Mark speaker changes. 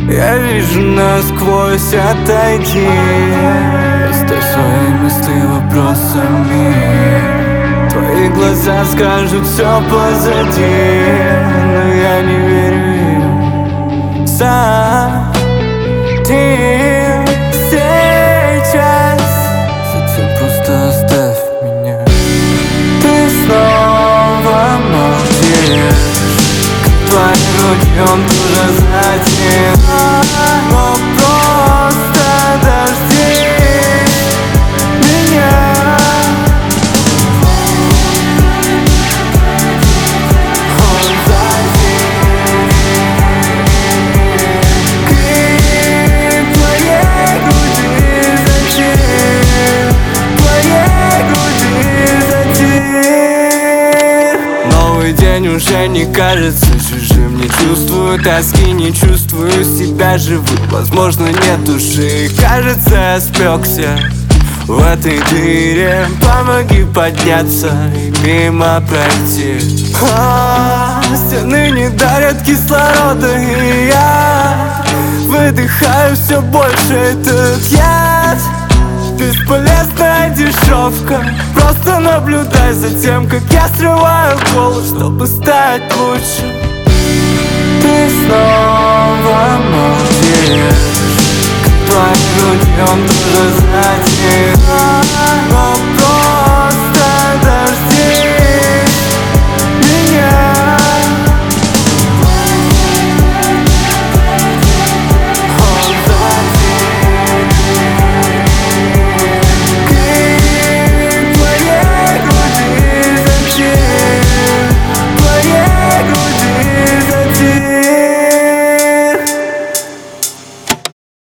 Speaker 1: Я вижу насквозь, отойди. Оставь свои мысли вопросами. Твои глаза скажут все позади, но я не верю им. Сам ты сейчас, затем просто оставь меня. Ты снова молчишь, как твои руки, он тоже затих. Но просто дождись меня. Он затих. Крик твоей груди затих, твоей груди затих. Новый день уже не кажется чужим. Не чувствую тоски, не чувствую себя живым. Возможно, нет души, кажется, я спекся в этой дыре. Помоги подняться и мимо пройти. Стены не дарят кислорода, и я выдыхаю все больше этот яд. Бесполезная дешевка. Просто наблюдай за тем, как я срываю голос, чтобы стать лучше.